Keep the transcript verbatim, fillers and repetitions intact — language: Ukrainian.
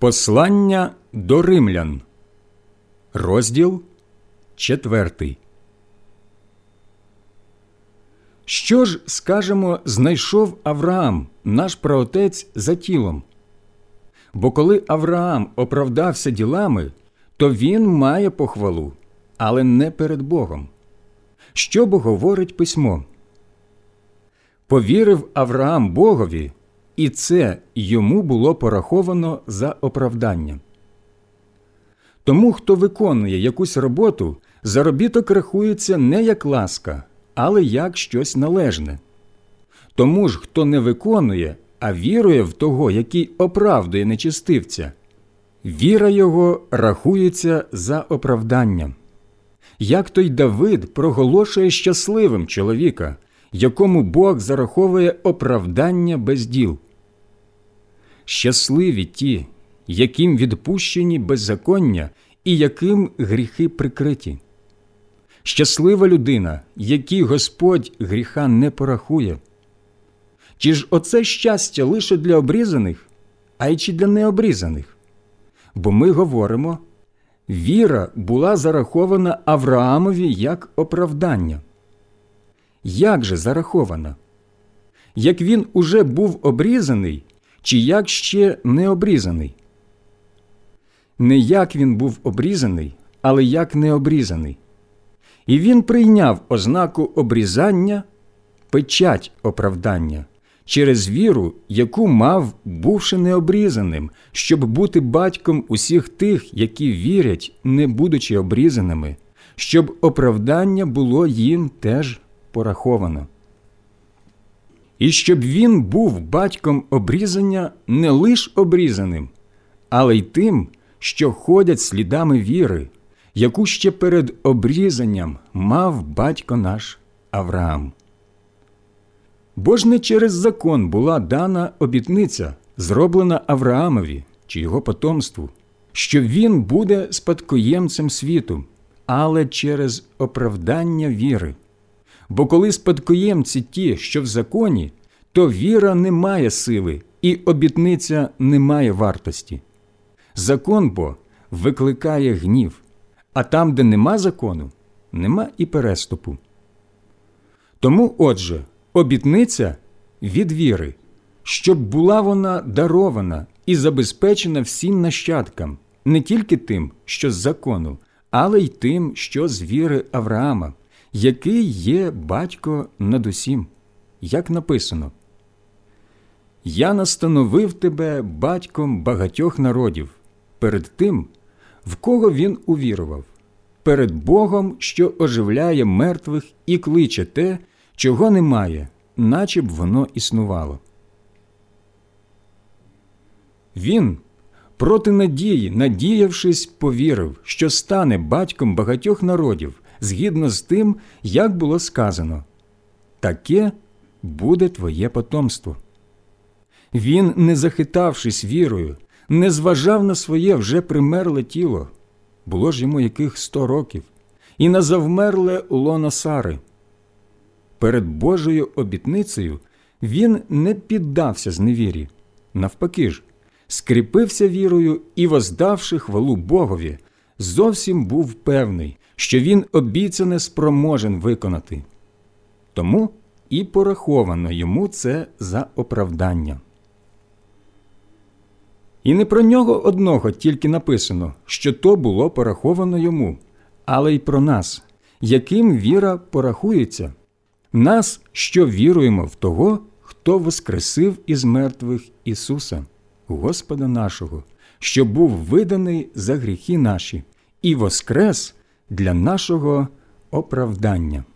Послання до римлян, розділ четвертий. Що ж, скажемо, знайшов Авраам, наш праотець, за тілом? Бо коли Авраам оправдався ділами, то він має похвалу, але не перед Богом. Що бо говорить письмо? Повірив Авраам Богові, і це йому було пораховано за оправдання. Тому, хто виконує якусь роботу, заробіток рахується не як ласка, але як щось належне. Тому ж, хто не виконує, а вірує в того, який оправдує нечестивця, віра його рахується за оправданням. Як той Давид проголошує щасливим чоловіка, якому Бог зараховує оправдання без діл. Щасливі ті, яким відпущені беззаконня і яким гріхи прикриті. Щаслива людина, якій Господь гріха не порахує. Чи ж оце щастя лише для обрізаних, а й чи для необрізаних? Бо ми говоримо, віра була зарахована Авраамові як оправдання. Як же зарахована? Як він уже був обрізаний, чи як ще не обрізаний? Не як він був обрізаний, але як не обрізаний. І він прийняв ознаку обрізання, печать оправдання, через віру, яку мав, бувши необрізаним, щоб бути батьком усіх тих, які вірять, не будучи обрізаними, щоб оправдання було їм теж пораховано. І щоб він був батьком обрізання не лиш обрізаним, але й тим, що ходять слідами віри, яку ще перед обрізанням мав батько наш Авраам. Бо ж не через закон була дана обітниця, зроблена Авраамові чи його потомству, що він буде спадкоємцем світу, але через оправдання віри. Бо коли спадкоємці ті, що в законі, то віра не має сили і обітниця не має вартості. Закон бо викликає гнів, а там, де нема закону, нема і переступу. Тому, отже, обітниця від віри, щоб була вона дарована і забезпечена всім нащадкам, не тільки тим, що з закону, але й тим, що з віри Авраама, який є батько над усім, як написано: «Я настановив тебе батьком багатьох народів, перед тим, в кого він увірував, перед Богом, що оживляє мертвих і кличе те, чого немає, наче б воно існувало». Він, проти надії, надіявшись, повірив, що стане батьком багатьох народів, згідно з тим, як було сказано: «Таке буде твоє потомство». Він, не захитавшись вірою, не зважав на своє вже примерле тіло, було ж йому яких сто років, і на завмерле лоно Сари. Перед Божою обітницею він не піддався зневірі, навпаки ж, скріпився вірою і, воздавши хвалу Богові, зовсім був певний, що він обіцяне спроможен виконати. Тому і пораховано йому це за оправдання. І не про нього одного тільки написано, що то було пораховано йому, але й про нас, яким віра порахується, нас, що віруємо в того, хто воскресив із мертвих Ісуса, Господа нашого, що був виданий за гріхи наші і воскрес для нашого оправдання.